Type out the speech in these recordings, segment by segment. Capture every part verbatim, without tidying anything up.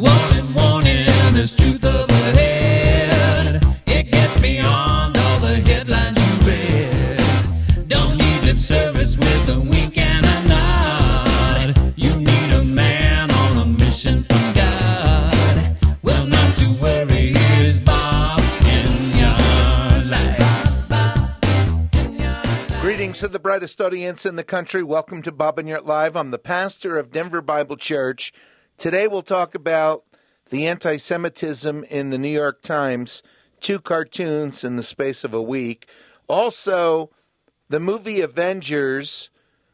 Warning, warning, there's truth up ahead. It gets beyond all the headlines you read. Don't need lip service with a wink and a nod. You need a man on a mission from God. Well, not to worry, here's Bob in your life. Greetings to the brightest audience in the country. Welcome to Bob and Yurt Live. I'm the pastor of Denver Bible Church. Today we'll talk about the anti-Semitism in the New York Times, two cartoons in the space of a week. Also, the movie Avengers.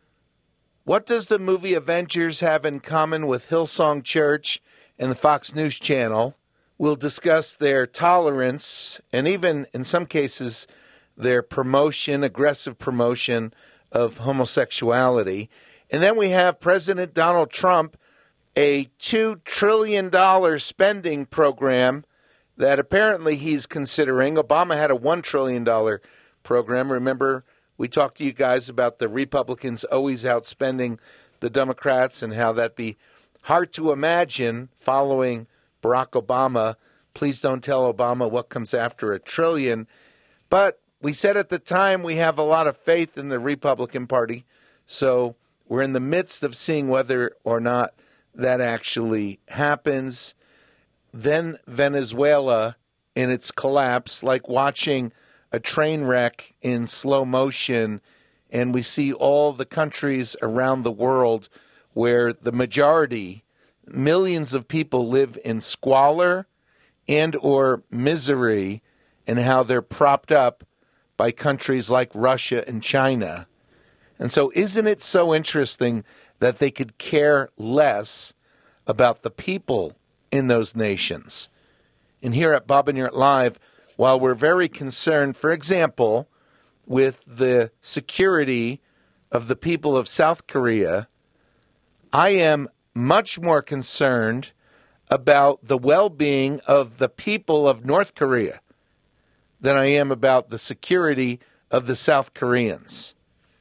What does the movie Avengers have in common with Hillsong Church and the Fox News Channel? We'll discuss their tolerance and even, in some cases, their promotion, aggressive promotion of homosexuality. And then we have President Donald Trump, a two trillion dollars spending program that apparently he's considering. Obama had a one trillion dollars program. Remember, we talked to you guys about the Republicans always outspending the Democrats and how that'd be hard to imagine following Barack Obama. Please don't tell Obama what comes after a trillion. But we said at the time we have a lot of faith in the Republican Party, so we're in the midst of seeing whether or not that actually happens. Then Venezuela in its collapse, like watching a train wreck in slow motion, and we see all the countries around the world where the majority, millions of people live in squalor and or misery, and how they're propped up by countries like Russia and China. And so isn't it so interesting that they could care less about the people in those nations? And here at Bob and Yurt Live, while we're very concerned, for example, with the security of the people of South Korea, I am much more concerned about the well-being of the people of North Korea than I am about the security of the South Koreans.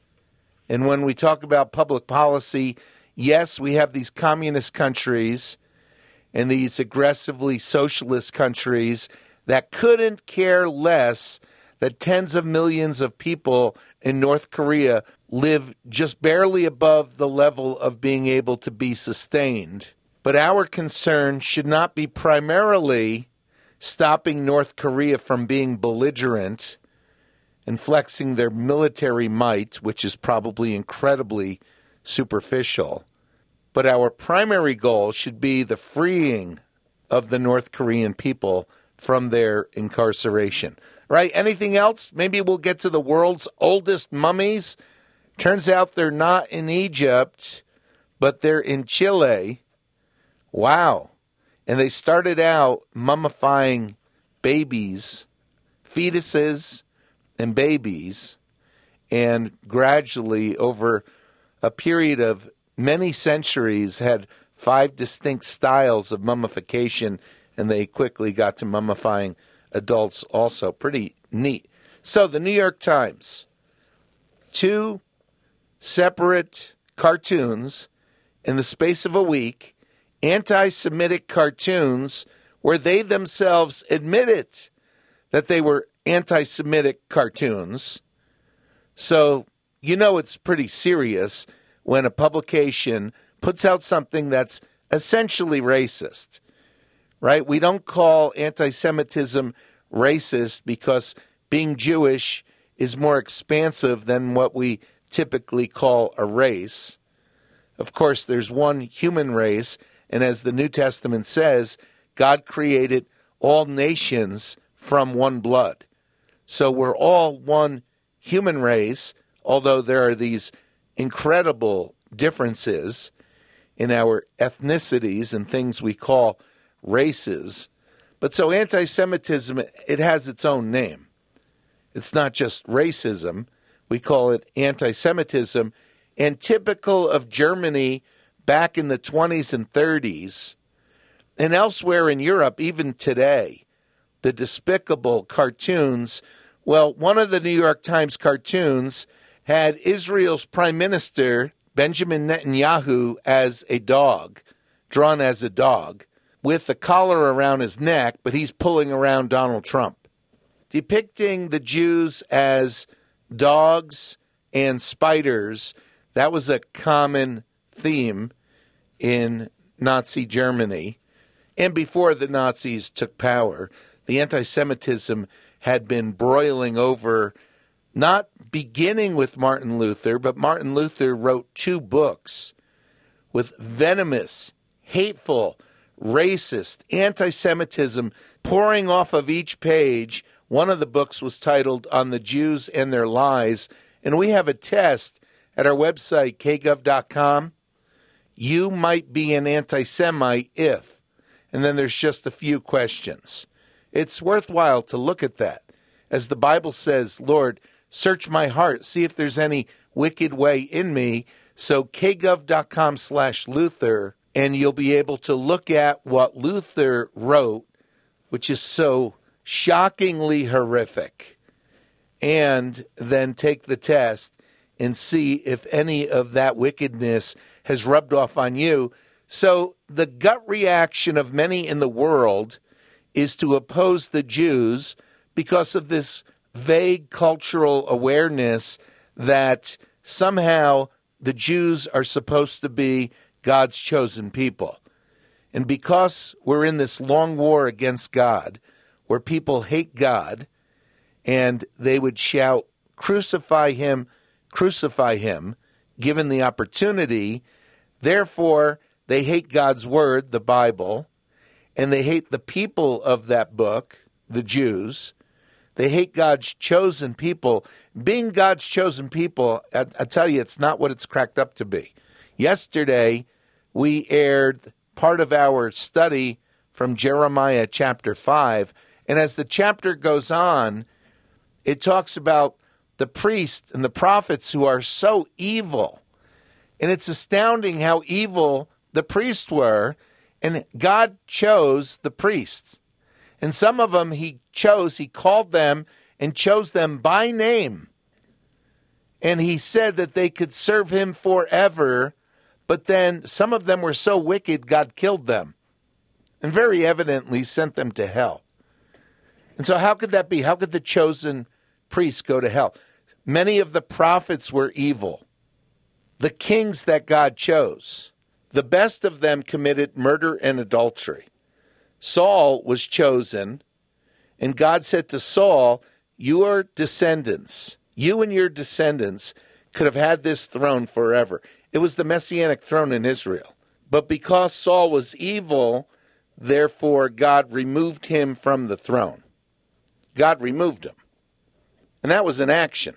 And when we talk about public policy, yes, we have these communist countries and these aggressively socialist countries that couldn't care less that tens of millions of people in North Korea live just barely above the level of being able to be sustained. But our concern should not be primarily stopping North Korea from being belligerent and flexing their military might, which is probably incredibly superficial. But our primary goal should be the freeing of the North Korean people from their incarceration. Right? Anything else? Maybe we'll get to the world's oldest mummies. Turns out they're not in Egypt, but they're in Chile. Wow. And they started out mummifying babies, fetuses, and babies, and gradually, over a period of many centuries, had five distinct styles of mummification, and they quickly got to mummifying adults also. Pretty neat. So the New York Times, two separate cartoons in the space of a week, anti-Semitic cartoons where they themselves admitted that they were anti-Semitic cartoons. So you know it's pretty serious when a publication puts out something that's essentially racist, right? We don't call anti-Semitism racist because being Jewish is more expansive than what we typically call a race. Of course, there's one human race, and as the New Testament says, God created all nations from one blood. So we're all one human race, although there are these incredible differences in our ethnicities and things we call races. But so anti-Semitism, it has its own name. It's not just racism. We call it anti-Semitism. And typical of Germany back in the twenties and thirties, and elsewhere in Europe, even today, the despicable cartoons. Well, one of the New York Times cartoons had Israel's Prime Minister, Benjamin Netanyahu, as a dog, drawn as a dog. with a collar around his neck, but he's pulling around Donald Trump, depicting the Jews as dogs and spiders. That was a common theme in Nazi Germany. And before the Nazis took power, the anti-Semitism had been broiling over, not beginning with Martin Luther, but Martin Luther wrote two books with venomous, hateful, racist, anti-Semitism pouring off of each page. One of the books was titled On the Jews and Their Lies, and we have a test at our website, k gov dot com. You might be an anti-Semite if, and then there's just a few questions. It's worthwhile to look at that. As the Bible says, Lord, search my heart, see if there's any wicked way in me. So k gov dot com slash Luther, and you'll be able to look at what Luther wrote, which is so shockingly horrific, and then take the test and see if any of that wickedness has rubbed off on you. So the gut reaction of many in the world is to oppose the Jews because of this vague cultural awareness that somehow the Jews are supposed to be God's chosen people. And because we're in this long war against God, where people hate God, and they would shout, crucify him, crucify him, given the opportunity, therefore they hate God's word, the Bible, and they hate the people of that book, the Jews. They hate God's chosen people. Being God's chosen people, I, I tell you, it's not what it's cracked up to be. Yesterday, we aired part of our study from Jeremiah chapter five, and as the chapter goes on, it talks about the priests and the prophets who are so evil. And it's astounding how evil the priests were, and God chose the priests. And some of them he chose, he called them and chose them by name. And he said that they could serve him forever, but then some of them were so wicked, God killed them and very evidently sent them to hell. And so how could that be? How could the chosen priests go to hell? Many of the prophets were evil. The kings that God chose, the best of them committed murder and adultery. Saul was chosen, and God said to Saul, your descendants, you and your descendants could have had this throne forever. It was the messianic throne in Israel. But because Saul was evil, therefore God removed him from the throne. God removed him. And that was an action.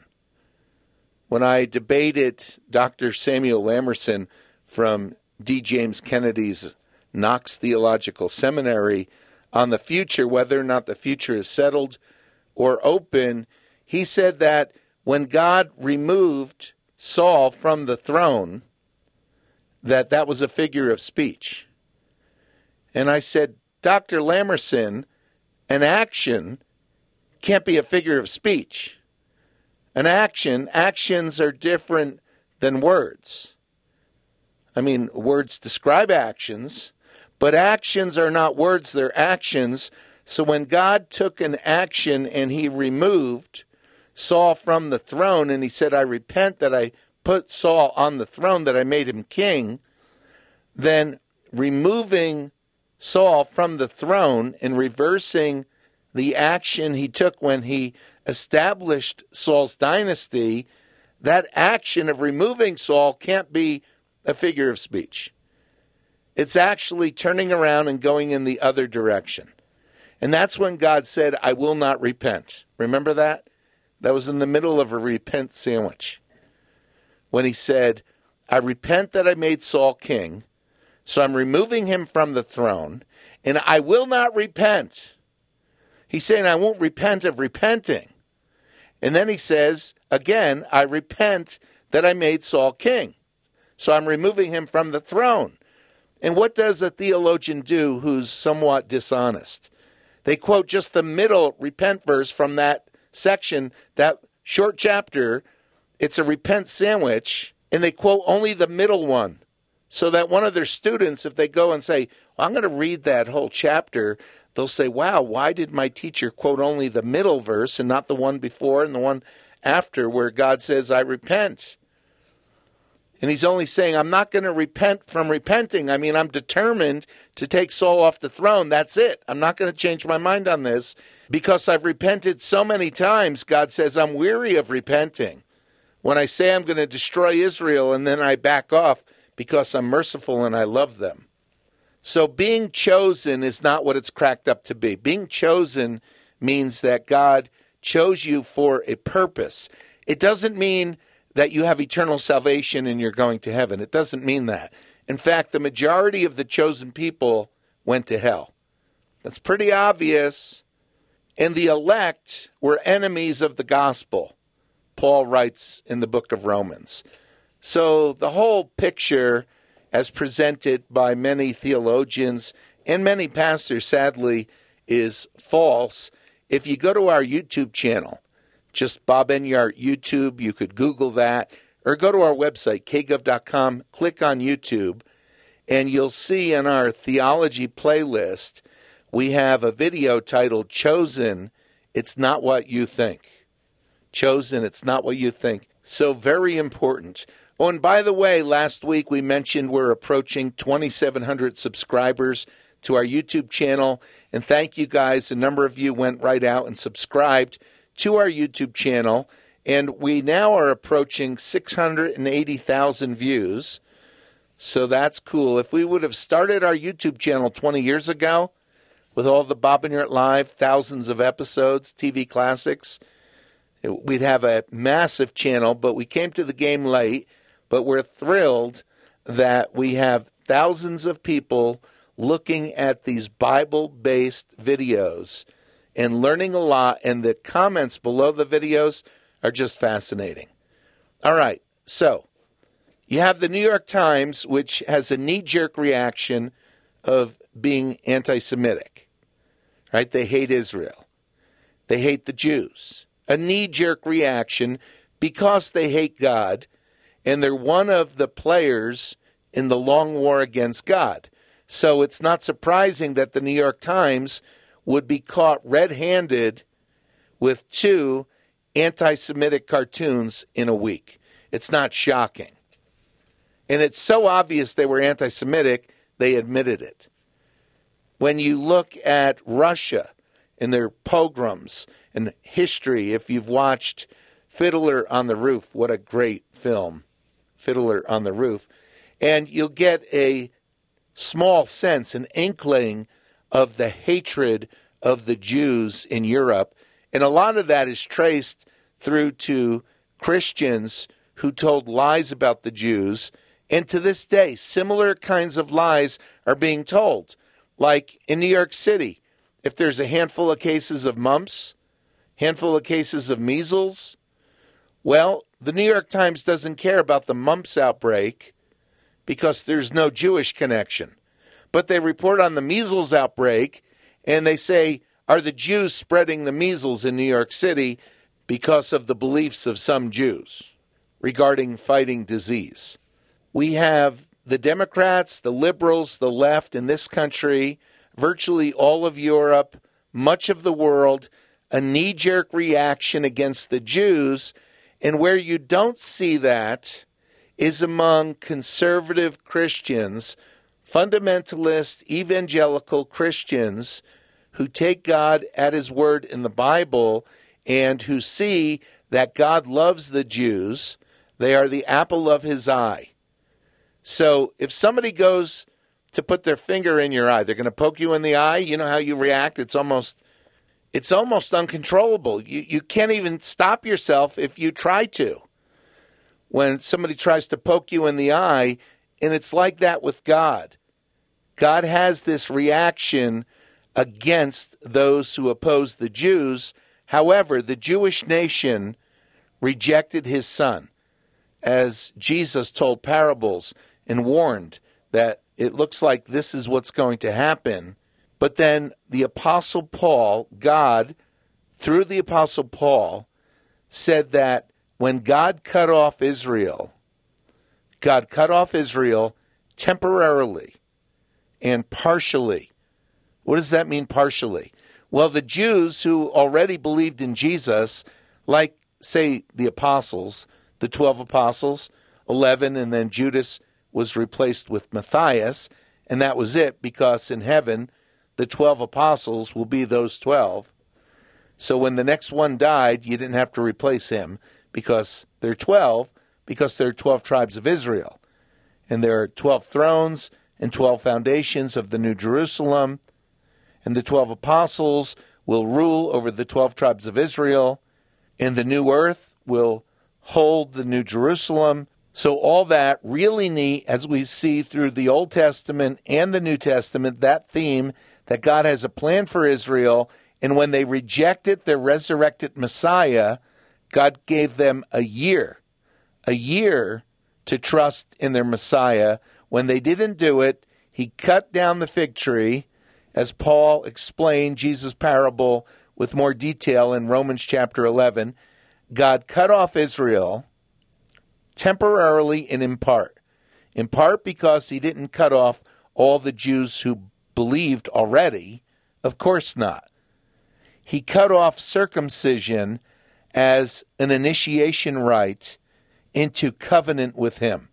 When I debated Doctor Samuel Lamerson from D. James Kennedy's Knox Theological Seminary on the future, whether or not the future is settled or open, he said that when God removed Saul from the throne, that that was a figure of speech. And I said, Doctor Lamerson, an action can't be a figure of speech. An action, actions are different than words. I mean, words describe actions, but actions are not words, they're actions. So when God took an action and he removed Saul from the throne, and he said, I repent that I put Saul on the throne, that I made him king, then removing Saul from the throne and reversing the action he took when he established Saul's dynasty, that action of removing Saul can't be a figure of speech. It's actually turning around and going in the other direction. And that's when God said, I will not repent. Remember that? That was in the middle of a repent sandwich. When he said, I repent that I made Saul king, so I'm removing him from the throne, and I will not repent. He's saying, I won't repent of repenting. And then he says, again, I repent that I made Saul king. So I'm removing him from the throne. And what does a theologian do who's somewhat dishonest? They quote just the middle repent verse from that section, that short chapter. It's a repent sandwich, and they quote only the middle one. So that one of their students, if they go and say, well, I'm going to read that whole chapter. They'll say, wow, why did my teacher quote only the middle verse and not the one before and the one after where God says, I repent? And he's only saying, I'm not going to repent from repenting. I mean, I'm determined to take Saul off the throne. That's it. I'm not going to change my mind on this because I've repented so many times. God says, I'm weary of repenting. When I say I'm going to destroy Israel and then I back off because I'm merciful and I love them. So being chosen is not what it's cracked up to be. Being chosen means that God chose you for a purpose. It doesn't mean that you have eternal salvation and you're going to heaven. It doesn't mean that. In fact, the majority of the chosen people went to hell. That's pretty obvious. And the elect were enemies of the gospel, Paul writes in the book of Romans. So the whole picture, as presented by many theologians and many pastors, sadly, is false. If you go to our YouTube channel, just Bob Enyart YouTube, you could Google that, or go to our website, k gov dot com, click on YouTube, and you'll see in our theology playlist, we have a video titled, Chosen, It's Not What You Think. Chosen, It's Not What You Think. So very important. Oh, and by the way, last week we mentioned we're approaching twenty-seven hundred subscribers to our YouTube channel, and thank you guys. A number of you went right out and subscribed to our YouTube channel, and we now are approaching six hundred eighty thousand views, so that's cool. If we would have started our YouTube channel twenty years ago with all the Bob Enyart Live, thousands of episodes, T V classics, we'd have a massive channel, but we came to the game late, but we're thrilled that we have thousands of people looking at these Bible-based videos and learning a lot, and the comments below the videos are just fascinating. All right, so you have the New York Times, which has a knee-jerk reaction of being anti-Semitic, right? They hate Israel. They hate the Jews. A knee-jerk reaction because they hate God, and they're one of the players in the long war against God. So it's not surprising that the New York Times would be caught red-handed with two anti-Semitic cartoons in a week. It's not shocking. And it's so obvious they were anti-Semitic, they admitted it. When you look at Russia and their pogroms and history, if you've watched Fiddler on the Roof, what a great film, Fiddler on the Roof, and you'll get a small sense, an inkling of the hatred of the Jews in Europe. And a lot of that is traced through to Christians who told lies about the Jews. And to this day, similar kinds of lies are being told. Like in New York City, if there's a handful of cases of mumps, handful of cases of measles, well, the New York Times doesn't care about the mumps outbreak because there's no Jewish connection. But they report on the measles outbreak, and they say, are the Jews spreading the measles in New York City because of the beliefs of some Jews regarding fighting disease? We have the Democrats, the liberals, the left in this country, virtually all of Europe, much of the world, a knee-jerk reaction against the Jews. And where you don't see that is among conservative Christians, fundamentalist, evangelical Christians who take God at his word in the Bible and who see that God loves the Jews. They are the apple of his eye. So if somebody goes to put their finger in your eye, they're going to poke you in the eye. You know how you react? It's almost it's almost uncontrollable. You, you can't even stop yourself if you try to. When somebody tries to poke you in the eye, and it's like that with God. God has this reaction against those who oppose the Jews. However, the Jewish nation rejected his son, as Jesus told parables and warned that it looks like this is what's going to happen. But then the Apostle Paul, God, through the Apostle Paul, said that when God cut off Israel, God cut off Israel temporarily and partially. What does that mean, partially? Well, the Jews who already believed in Jesus, like, say, the apostles, the twelve apostles, eleven, and then Judas was replaced with Matthias, and that was it, because in heaven, the twelve apostles will be those twelve. So when the next one died, you didn't have to replace him, because they're twelve, because they're twelve tribes of Israel. And there are twelve thrones and twelve foundations of the New Jerusalem, and the twelve apostles will rule over the twelve tribes of Israel, and the new earth will hold the New Jerusalem. So all that really neat, as we see through the Old Testament and the New Testament, that theme that God has a plan for Israel, and when they rejected their resurrected Messiah, God gave them a year, a year to trust in their Messiah. When they didn't do it, he cut down the fig tree, as Paul explained Jesus' parable with more detail in Romans chapter eleven. God cut off Israel temporarily and in part. In part because he didn't cut off all the Jews who believed already. Of course not. He cut off circumcision as an initiation rite into covenant with him.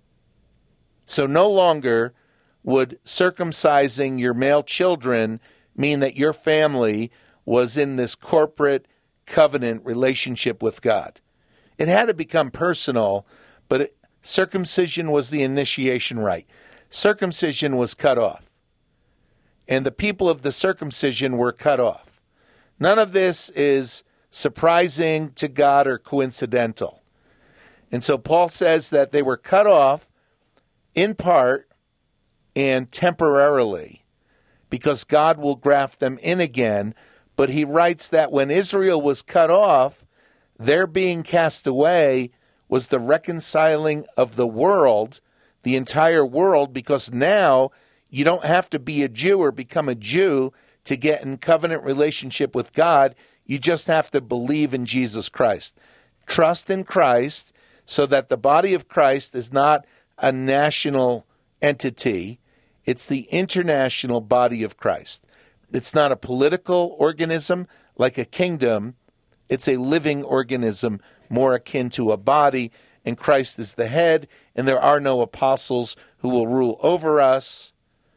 So no longer would circumcising your male children mean that your family was in this corporate covenant relationship with God. It had to become personal, but it, circumcision was the initiation rite. Circumcision was cut off, and the people of the circumcision were cut off. None of this is surprising to God or coincidental. And so Paul says that they were cut off in part and temporarily, because God will graft them in again. But he writes that when Israel was cut off, their being cast away was the reconciling of the world, the entire world, because now you don't have to be a Jew or become a Jew to get in covenant relationship with God. You just have to believe in Jesus Christ. Trust in Christ, so that the body of Christ is not a national entity. It's the international body of Christ. It's not a political organism like a kingdom. It's a living organism more akin to a body, and Christ is the head, and there are no apostles who will rule over us.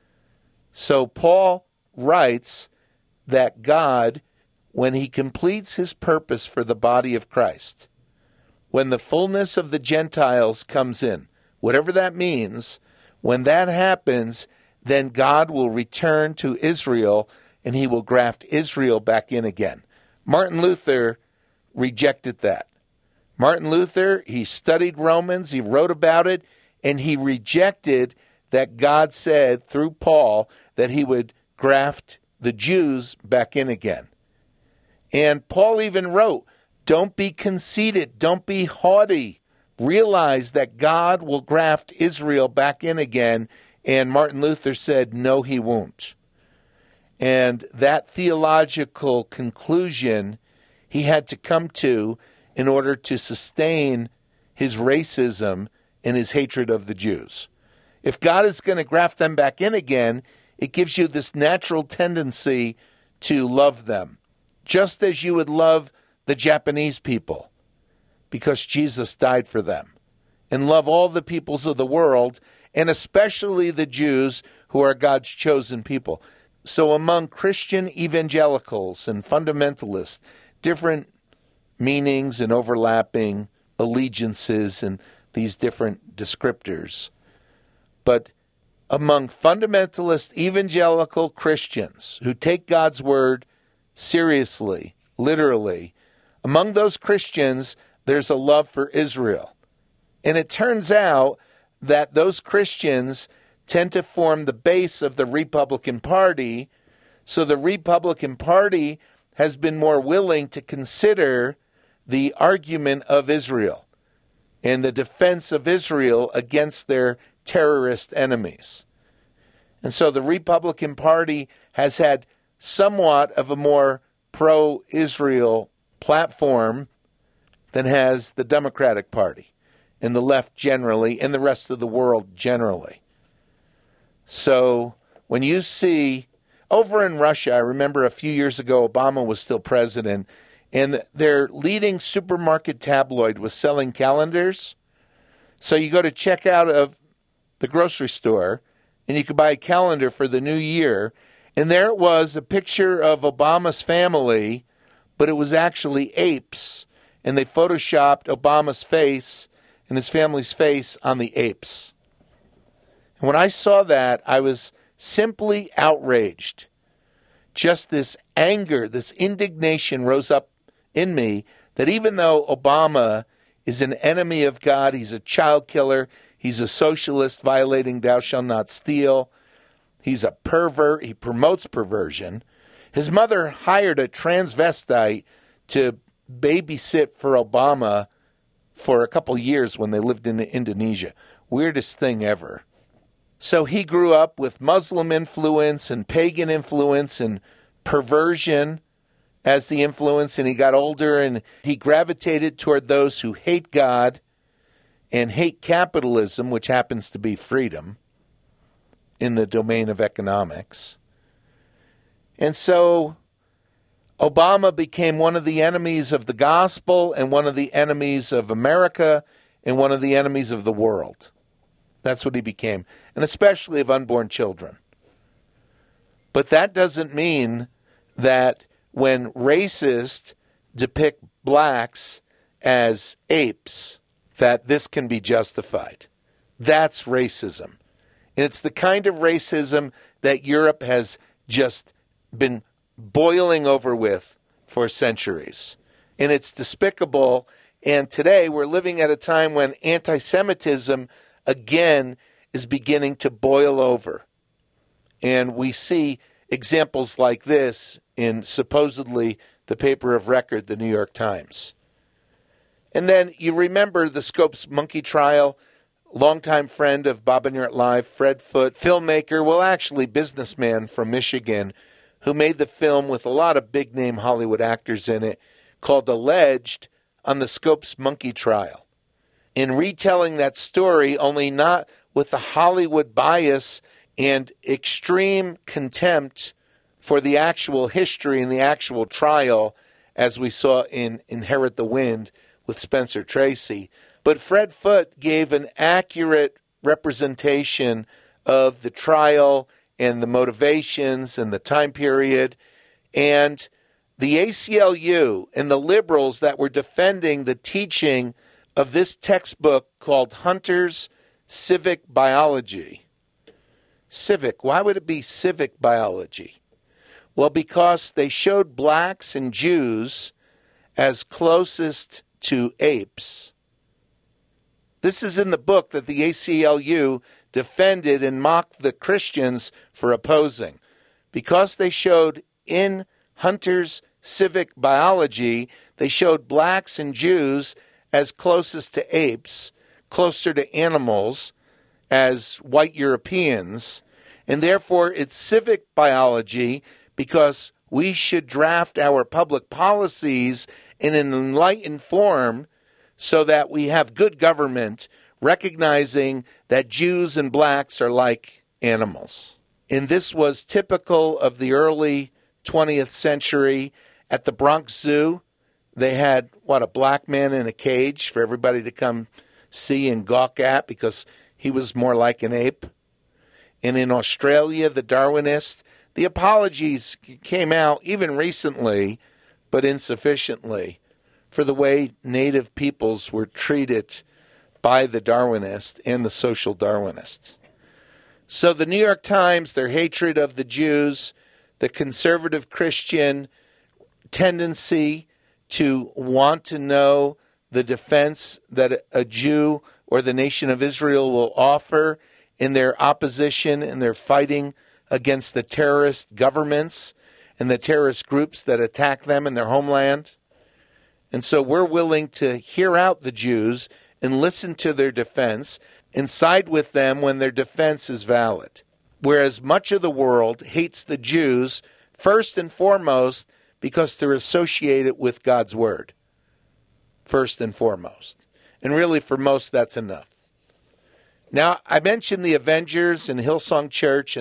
So Paul writes that God, when he completes his purpose for the body of Christ, when the fullness of the Gentiles comes in, whatever that means, when that happens, then God will return to Israel, and he will graft Israel back in again. Martin Luther rejected that. Martin Luther, he studied Romans, he wrote about it, and he rejected that God said through Paul that he would graft the Jews back in again. And Paul even wrote, don't be conceited, don't be haughty. Realize that God will graft Israel back in again. And Martin Luther said, no, he won't. And that theological conclusion he had to come to in order to sustain his racism and his hatred of the Jews. If God is going to graft them back in again, it gives you this natural tendency to love them, just as you would love the Japanese people, because Jesus died for them, and love all the peoples of the world, and especially the Jews who are God's chosen people. So among Christian evangelicals and fundamentalists, different meanings and overlapping allegiances and these different descriptors. But among fundamentalist evangelical Christians who take God's word seriously, literally, among those Christians, there's a love for Israel. And it turns out that those Christians tend to form the base of the Republican Party. So the Republican Party has been more willing to consider the argument of Israel and the defense of Israel against their terrorist enemies. And so the Republican Party has had somewhat of a more pro-Israel platform than has the Democratic Party and the left generally and the rest of the world generally. So when you see over in Russia, I remember a few years ago, Obama was still president, and their leading supermarket tabloid was selling calendars. So you go to checkout of the grocery store, and you could buy a calendar for the new year, and there it was, a picture of Obama's family, but it was actually apes, and they photoshopped Obama's face and his family's face on the apes. And when I saw that, I was simply outraged. Just this anger, this indignation rose up in me that even though Obama is an enemy of God, he's a child killer, he's a socialist violating thou shalt not steal, he's a pervert, he promotes perversion. His mother hired a transvestite to babysit for Obama for a couple years when they lived in Indonesia. Weirdest thing ever. So he grew up with Muslim influence and pagan influence and perversion as the influence, and he got older and he gravitated toward those who hate God and hate capitalism, which happens to be freedom in the domain of economics. And so Obama became one of the enemies of the gospel and one of the enemies of America and one of the enemies of the world. That's what he became, and especially of unborn children. But that doesn't mean that when racists depict blacks as apes, that this can be justified. That's racism. And it's the kind of racism that Europe has just been boiling over with for centuries. And it's despicable. And today we're living at a time when anti-Semitism again is beginning to boil over. And we see examples like this in supposedly the paper of record, the New York Times. And then you remember the Scopes Monkey trial, longtime friend of Bob and You're Live, Fred Foote, filmmaker, well actually businessman from Michigan, who made the film with a lot of big-name Hollywood actors in it, called Alleged, on the Scopes Monkey trial. In retelling that story, only not with the Hollywood bias and extreme contempt for the actual history and the actual trial, as we saw in Inherit the Wind with Spencer Tracy. But Fred Foote gave an accurate representation of the trial and the motivations and the time period. And the A C L U and the liberals that were defending the teaching of this textbook called Hunter's Civic Biology. Civic, why would it be civic biology? Well, because they showed blacks and Jews as closest to apes. This is in the book that the A C L U defended and mocked the Christians for opposing. Because they showed in Hunter's Civic Biology, they showed blacks and Jews as closest to apes, closer to animals, as white Europeans, and therefore it's civic biology because we should draft our public policies in an enlightened form so that we have good government, recognizing that Jews and blacks are like animals. And this was typical of the early twentieth century. At the Bronx Zoo, they had, what, a black man in a cage for everybody to come see and gawk at because he was more like an ape. And in Australia, the Darwinists, the apologies came out even recently, but insufficiently, for the way native peoples were treated by the Darwinists and the social Darwinists. So the New York Times, their hatred of the Jews, the conservative Christian tendency to want to know the defense that a Jew or the nation of Israel will offer in their opposition and their fighting against the terrorist governments and the terrorist groups that attack them in their homeland. And so we're willing to hear out the Jews and listen to their defense and side with them when their defense is valid. Whereas much of the world hates the Jews first and foremost because they're associated with God's word, first and foremost. And really, for most, that's enough. Now, I mentioned the Avengers and Hillsong Church and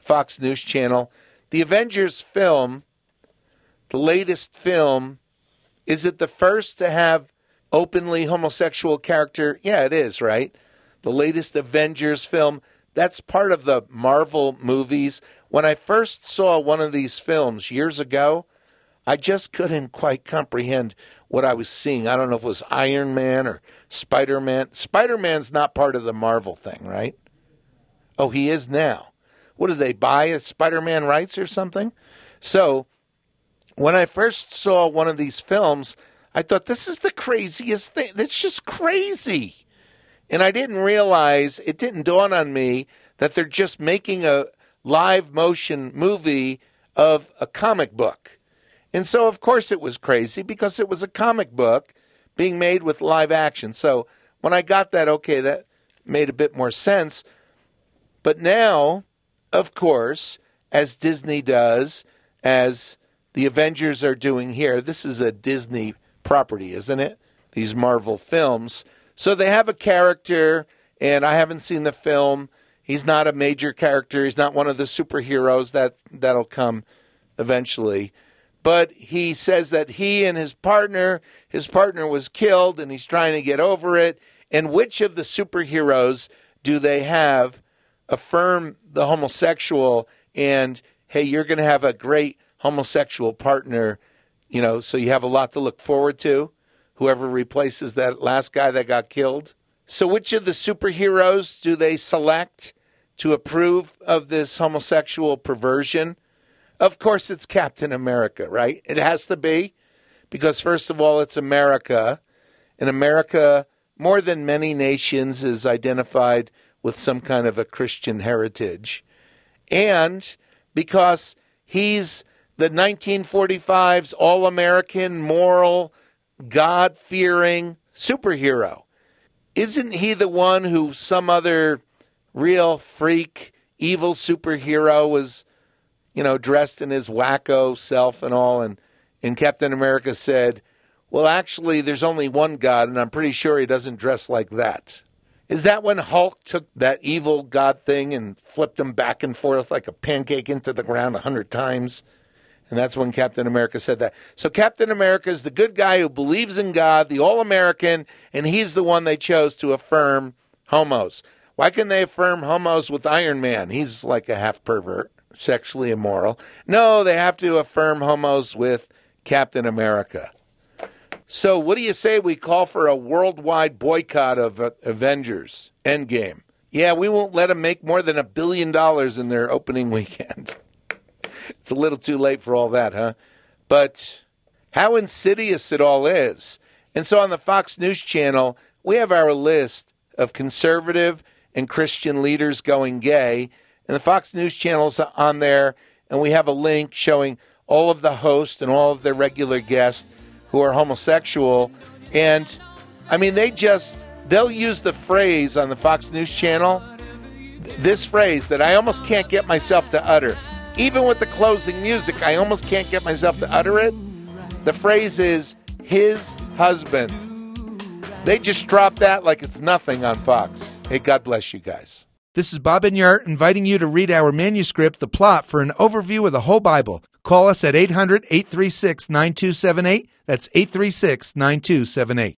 Fox News Channel. The Avengers film, the latest film, is it the first to have openly homosexual character? Yeah, it is, right? The latest Avengers film, that's part of the Marvel movies. When I first saw one of these films years ago, I just couldn't quite comprehend what I was seeing. I don't know if it was Iron Man or Spider-Man. Spider-Man's not part of the Marvel thing, right? Oh, he is now. What, did they buy a Spider-Man rights or something? So when I first saw one of these films, I thought, this is the craziest thing. It's just crazy. And I didn't realize, it didn't dawn on me that they're just making a live motion movie of a comic book. And so, of course, it was crazy because it was a comic book being made with live action. So when I got that, okay, that made a bit more sense. But now, of course, as Disney does, as the Avengers are doing here, this is a Disney property, isn't it? These Marvel films. So they have a character, and I haven't seen the film. He's not a major character. He's not one of the superheroes. That, that'll come eventually. But he says that he and his partner, his partner was killed, and he's trying to get over it. And which of the superheroes do they have affirm the homosexual and, hey, you're going to have a great homosexual partner, you know, so you have a lot to look forward to, whoever replaces that last guy that got killed. So which of the superheroes do they select to approve of this homosexual perversion? Of course, it's Captain America, right? It has to be, because first of all, it's America. And America, more than many nations, is identified with some kind of a Christian heritage. And because he's the nineteen forty-five's all-American, moral, God-fearing superhero. Isn't he the one who some other real freak, evil superhero was, you know, dressed in his wacko self and all, and, and Captain America said, well, actually, there's only one God, and I'm pretty sure he doesn't dress like that. Is that when Hulk took that evil God thing and flipped him back and forth like a pancake into the ground a hundred times? And that's when Captain America said that. So Captain America is the good guy who believes in God, the all-American, and he's the one they chose to affirm homos. Why can they affirm homos with Iron Man? He's like a half-pervert, sexually immoral. No, they have to affirm homos with Captain America. So what do you say we call for a worldwide boycott of uh, Avengers Endgame? Yeah, we won't let them make more than a billion dollars in their opening weekend. It's a little too late for all that, huh? But how insidious it all is. And so on the Fox News Channel, we have our list of conservative and Christian leaders going gay. And the Fox News Channel's on there, and we have a link showing all of the hosts and all of their regular guests who are homosexual. And, I mean, they just, they'll use the phrase on the Fox News Channel, this phrase that I almost can't get myself to utter. Even with the closing music, I almost can't get myself to utter it. The phrase is, his husband. They just dropped that like it's nothing on Fox. Hey, God bless you guys. This is Bob Enyart inviting you to read our manuscript, The Plot, for an overview of the whole Bible. Call us at eight hundred, eight three six, nine two seven eight. That's eight three six, nine two seven eight.